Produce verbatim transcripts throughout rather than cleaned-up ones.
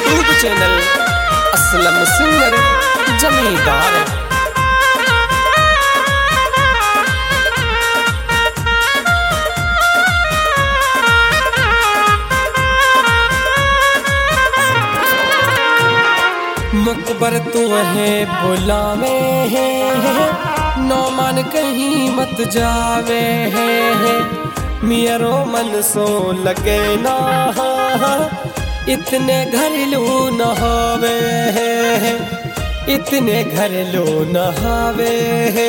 YouTube channel Aslam singer जमींदार। मुकबर तू है बुलावे है, नो मन कहीं मत जावे है। मेरो मन सो लगे ना, इतने घरेलू नहावे है, इतने घरेलू नहावे है।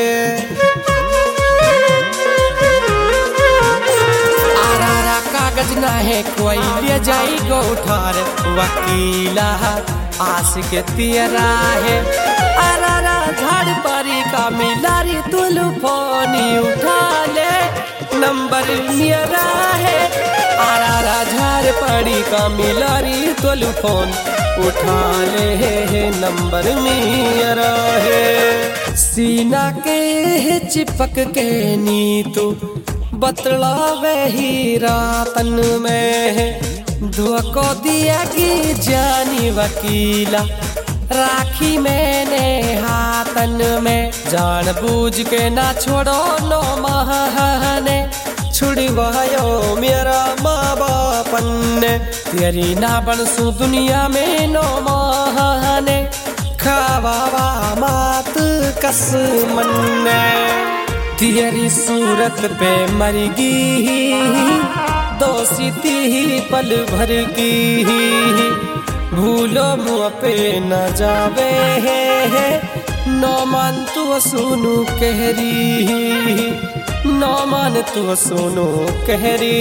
आरा कागज ना है कोई ले जाई गो उठार, वकीला आशिक तेरा है। अरारा झाड़ पारी का मिलारी तुलफोनी उठा ले, नंबर मेरा है। अरारा झाड़ पारी का मिलारी तुलफोन उठा ले, नंबर मेरा है। सीना के चिपक के नी तू बतलावे ही रातन में, धोखो दिया कि जानी वकीला राखी मैंने हाथन में। जान बूझ के ना छोड़ो नो महाने, छुड़वायो मेरा माँ बापन ने। तेरी ना बनसू दुनिया में नो महाने, खावा मात कसमन ने। तेरी सूरत पे मरगी दोषी ही पल भर की, भूलो मुँह पे न जावे है। नो मान तू सुनू कहरी, नो मान तू सुनू कहरी।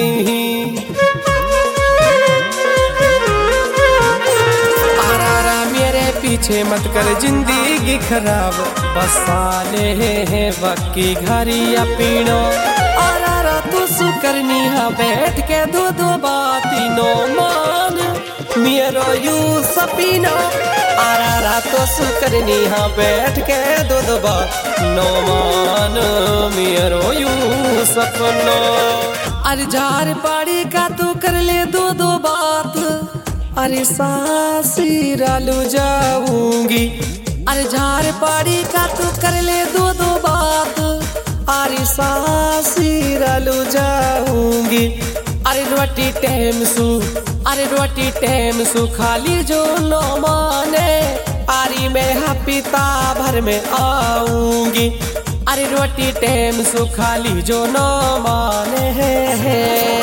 आरा मेरे पीछे मत कर जिंदगी खराब, बसाले है वक्की घरिया पीनो। आरा तू सुकरनी हा बैठ के दो दो बाती नो मान मेरो यू सपीना। आरा तो सुकरनी हा बैठ के दो दो बात नो मान मेरो यू सपनो। अरे झार पाड़ी का तू कर ले दो दो बात, अरे सासी रालू जाऊंगी। अरे झार पाड़ी का तू कर ले दो दो बात, अरे सासी रालू जाऊंगी। अरे रोटी टेम सू, अरे रोटी टेम सू खाली जो नो माने, आरी में हपीता भर में आऊंगी। अरे रोटी टेम सू खाली जो नो माने है।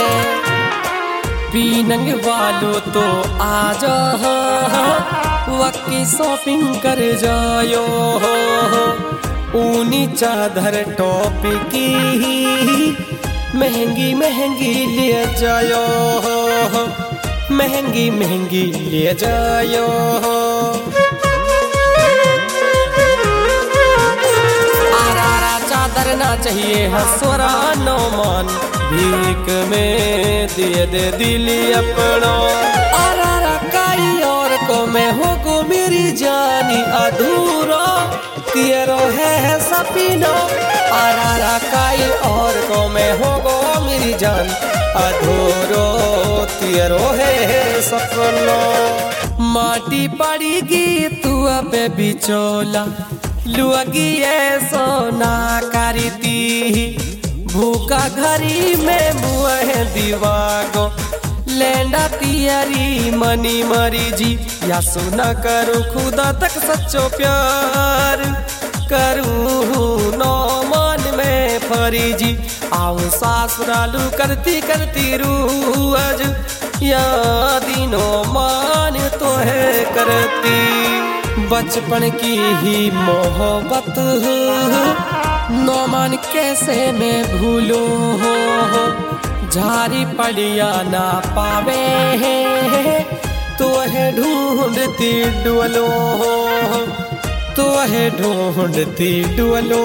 पीनंग वालों तो आ जा वक्की शॉपिंग कर जायो, ऊनी चादर टॉप की महंगी महंगी ले जायो, महंगी महंगी ले जायो। आरा चादर ना चाहिए हसोरा नो मान, भीख में दे दे दिली अपनो। आरा काई और को मैं होगो मेरी जानी अधूरा, तेरो है सपीनो। आरा काई और को मैं होगो मेरी जान अधूरो, तेरो है सपनो। माटी पड़ेगी तू अब बिचोला, लुअगी है सोना करती। भूखा घरी में मुँह दीवागो, लेंडा तियारी मनी मरी जी। या सुना करूँ खुदा तक सच्चो प्यार, करूँ नो मन में फरी जी। आओ सासुरालू करती करती रूअज, या दिनो मान तो है करती। बचपन की ही मोहब्बत नो मान कैसे मैं भूलो, झारी पड़िया ना पावे तो है ढूंढती डुअलो, तो है ढूंढती डुअलो।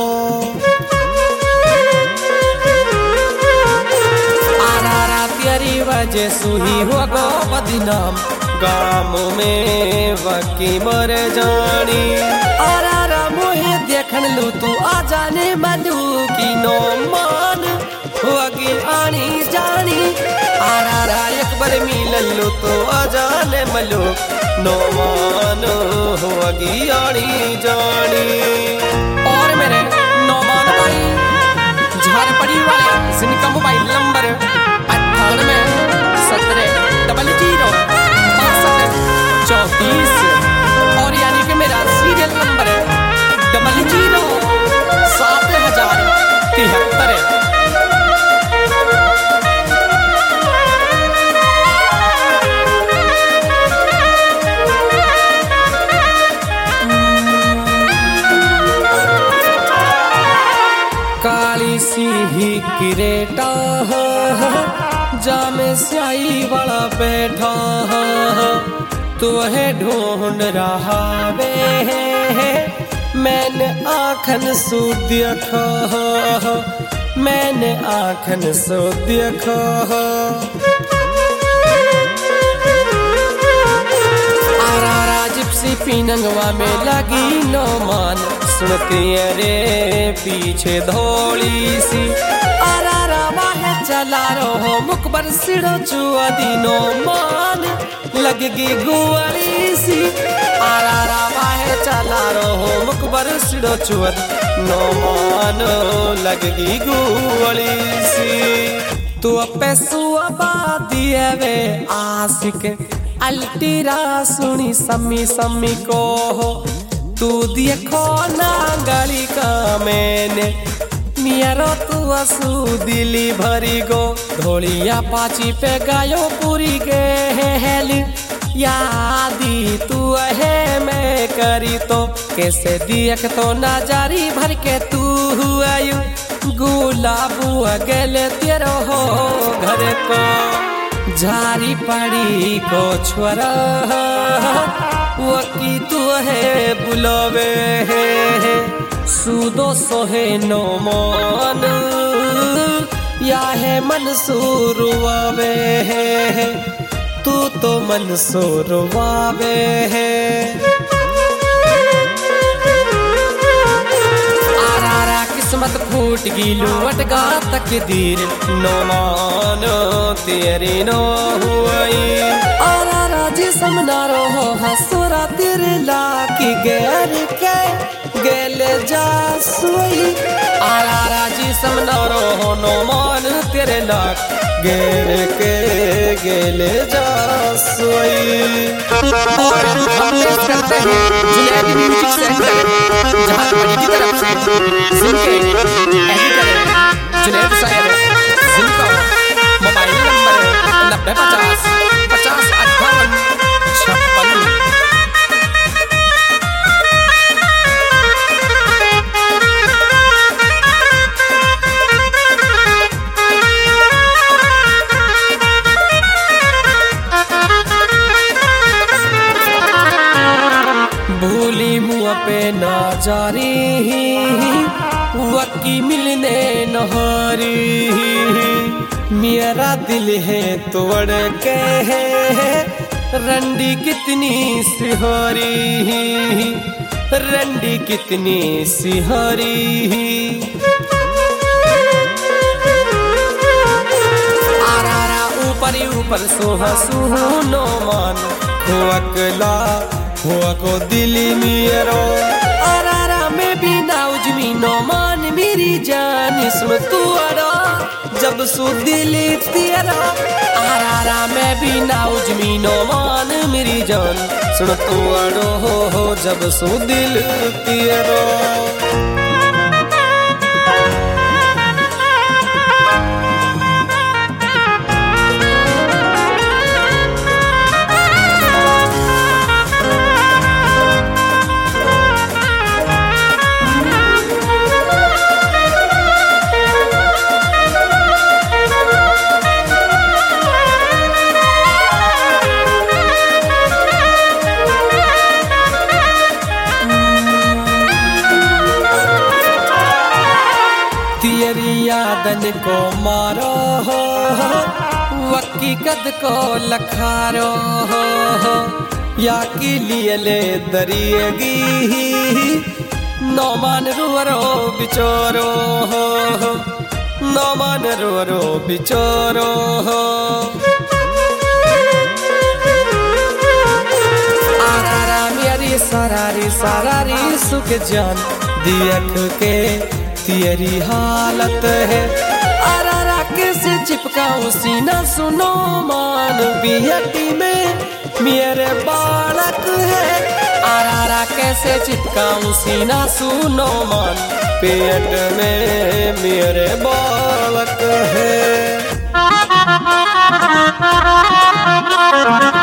आरा तेरी वजह सुही हो गो बदनाम, गाम में वकी मर जानी। आरा मोहे देखन लू तू आ जाने मधु की नो मान वगी आनी जानी। आरा एक बार मिल गल्लू तो अजाने मलो नो मानो हो अगियाणी जानी। और मेरे नौमान भाई झारपड़ी वाले जिनका मोबाइल नंबर अट्ठानवे सत्रह डबल जीरो बासठ चौतीस और यानी कि मेरा सीरियल नंबर डबल जीरो सात हजार तिहत्तर। काली सी ही किरेटा जामे स्याही वाला बैठा तो है ढूंढ रहा वे मैंने आँखन सो देखा मैंने आँखन सो देखा। आरा जिप्सी पीनंगवा में लगी नो मान सुनती रे पीछे धोली सी आरा वाह चला रहो मुकबर सिड़ो चुआ दिनो मान लगगी गुआली सी आरा वाह चला रहो मुकबर सिड़ो चुआ नो मान लगगी गुआली सी। तू पैसुआ बादी वे आशिक अल्टीरा सुनी सम्मी सम्मी को हो तू देखो ना गली का मैंने नियरो तू असू दिली भरी गो धोलिया पाची पे गायो पूरी के हेल यादी तू है मैं करी तो कैसे दियक तो ना जारी भर के तू आयु गुलाबू अगले तेरो हो घर को झारी पड़ी को छोरा वकी तू है बुलावे सूदो सोहे नो मन या है मंसूर वावे तू तो मंसूर वावे। आरा किस्मत फूट गिलू अटगा तकदीर नो मानो तेरी नो हुई आरा जी समनारो हो हसुरा तेरे लाकी गैर के गेले जा सुई आरा राजी समनारो हो नो मान तेरे लाक गेर के गेले जा सुई। और हम पेश करते हैं जुनैद म्यूजिक सेंटर झारपड़ी की तरफ से जिनके एडिटर जुनैद साहब जिनका मोबाइल नंबर नब्बे पचास पचास अट्ठावन छप्पन। भूली मुँह पे ना जारी वकी मिलने नहारी मेरा दिल है तोड़ के रंडी कितनी सिहारी रंडी कितनी सिहारी। आरा ऊपर ऊपर सोहा सुनो मान हो अकला हुआ को दिली मेरो आरा में भी नाउजमी नो मान मेरी जान इसमें तू अड़ा जब सु दिली तेरा आरा में भी नाउजमी नो मान मेरी जान सुन तू अड़ो हो, हो जब सु दिल तेरा। यादन को मारो हो वकी कद को लखारो हो या की लिए ले दरिएगी नौमान रुवरो बिचोरो हो नौमान रुवरो बिचोरो हो। सारा री सुख जान दियख के तेरी हालत है। अरारा कैसे चिपकाऊं सीना सुनो मान बियटी में मेरे बालक है। अरारा कैसे चिपकाऊं सीना सुनो मान पेट में मेरे बालक है।